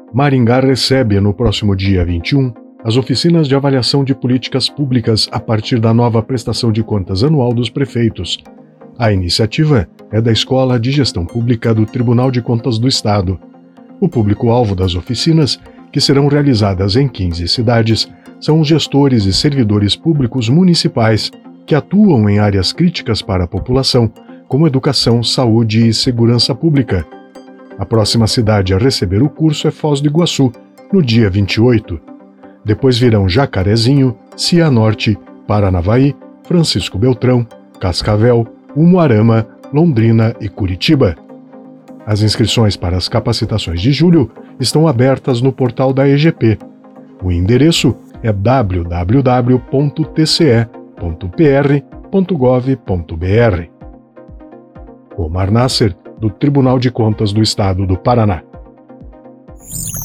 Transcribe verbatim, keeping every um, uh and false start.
Maringá recebe, no próximo dia vinte e um, as oficinas de avaliação de políticas públicas a partir da nova prestação de contas anual dos prefeitos. A iniciativa é da Escola de Gestão Pública do Tribunal de Contas do Estado. O público-alvo das oficinas, que serão realizadas em quinze cidades, são os gestores e servidores públicos municipais que atuam em áreas críticas para a população, como educação, saúde e segurança pública. A próxima cidade a receber o curso é Foz do Iguaçu, no dia vinte e oito. Depois virão Jacarezinho, Cianorte, Paranavaí, Francisco Beltrão, Cascavel, Umuarama, Londrina e Curitiba. As inscrições para as capacitações de julho estão abertas no portal da E G P. O endereço é w w w ponto t c e ponto p r ponto gov ponto b r. Omar Nasser, do Tribunal de Contas do Estado do Paraná.